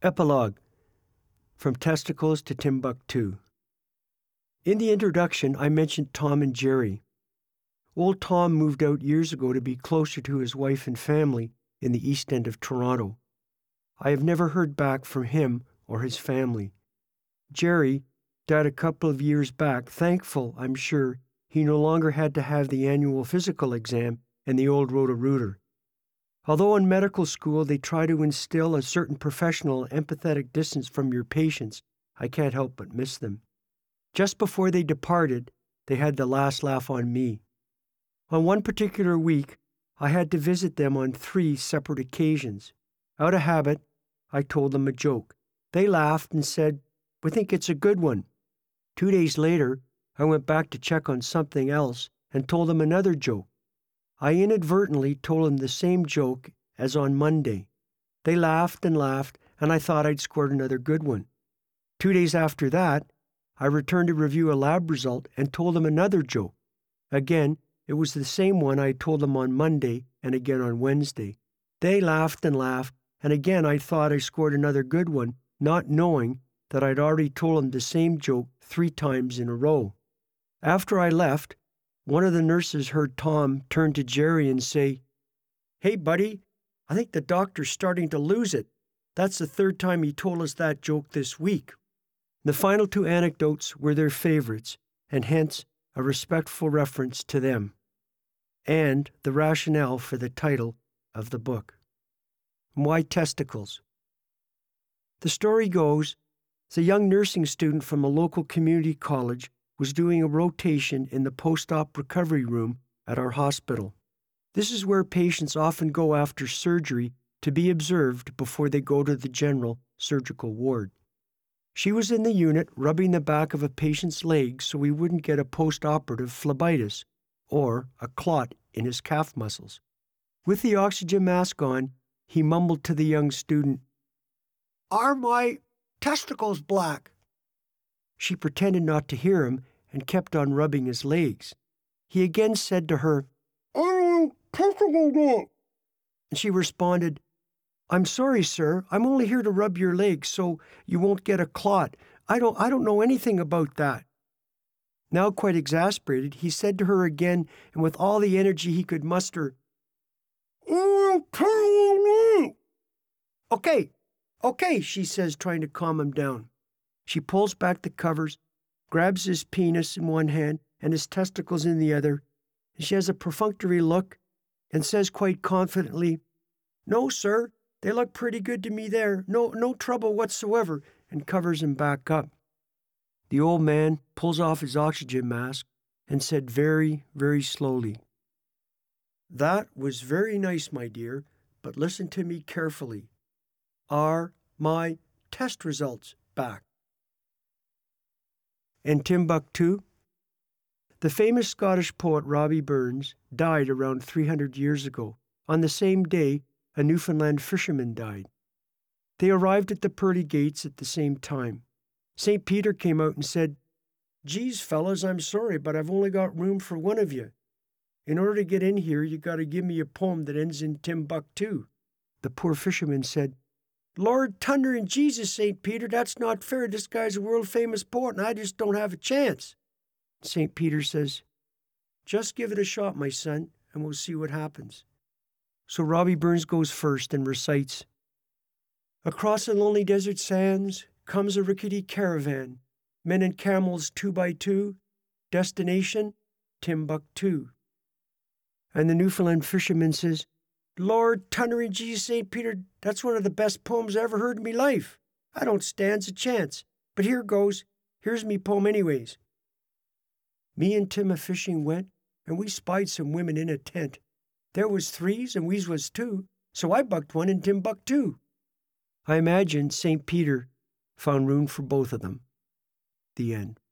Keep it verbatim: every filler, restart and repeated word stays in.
Epilogue. From Testicles to Timbuktu. In the introduction, I mentioned Tom and Jerry. Old Tom moved out years ago to be closer to his wife and family in the East End of Toronto. I have never heard back from him or his family. Jerry died a couple of years back, thankful, I'm sure, he no longer had to have the annual physical exam and the old Roto-Rooter. Although in medical school they try to instill a certain professional, empathetic distance from your patients, I can't help but miss them. Just before they departed, they had the last laugh on me. On one particular week, I had to visit them on three separate occasions. Out of habit, I told them a joke. They laughed and said, "We think it's a good one." Two days later, I went back to check on something else and told them another joke. I inadvertently told them the same joke as on Monday. They laughed and laughed, and I thought I'd scored another good one. Two days after that, I returned to review a lab result and told them another joke. Again, it was the same one I told them on Monday and again on Wednesday. They laughed and laughed, and again I thought I scored another good one, not knowing that I'd already told them the same joke three times in a row. After I left, one of the nurses heard Tom turn to Jerry and say, "Hey, buddy, I think the doctor's starting to lose it. That's the third time he told us that joke this week." The final two anecdotes were their favorites, and hence a respectful reference to them, and the rationale for the title of the book. Why testicles? The story goes, the young nursing student from a local community college was doing a rotation in the post-op recovery room at our hospital. This is where patients often go after surgery to be observed before they go to the general surgical ward. She was in the unit rubbing the back of a patient's leg so he wouldn't get a post-operative phlebitis, or a clot in his calf muscles. With the oxygen mask on, he mumbled to the young student, "Are my testicles black?" She pretended not to hear him and kept on rubbing his legs. He again said to her, "Oh, testicles black." And she responded, "I'm sorry, sir. I'm only here to rub your legs so you won't get a clot. I don't I don't know anything about that." Now quite exasperated, he said to her again, and with all the energy he could muster, "Oh, testicles." "Okay, okay," she says, trying to calm him down. She pulls back the covers, grabs his penis in one hand and his testicles in the other, and she has a perfunctory look and says quite confidently, "No, sir, they look pretty good to me there. No, no trouble whatsoever," and covers him back up. The old man pulls off his oxygen mask and said very, very slowly, "That was very nice, my dear, but listen to me carefully. Are my test results back?" And Timbuktu? The famous Scottish poet Robbie Burns died around three hundred years ago. On the same day, a Newfoundland fisherman died. They arrived at the pearly gates at the same time. Saint Peter came out and said, "Geez, fellas, I'm sorry, but I've only got room for one of you. In order to get in here, you got to give me a poem that ends in Timbuktu." The poor fisherman said, "Lord, thunder and Jesus, Saint Peter, that's not fair. This guy's a world-famous poet, and I just don't have a chance." Saint Peter says, "Just give it a shot, my son, and we'll see what happens." So Robbie Burns goes first and recites, "Across the lonely desert sands comes a rickety caravan, men and camels two by two, destination Timbuktu." And the Newfoundland fisherman says, "Lord, thunder and Jesus, Saint Peter, that's one of the best poems I ever heard in me life. I don't stands a chance, but here goes. Here's me poem anyways. Me and Tim a fishing went, and we spied some women in a tent. There was threes and we's was two, so I bucked one in Timbuktu." I imagine Saint Peter found room for both of them. The end.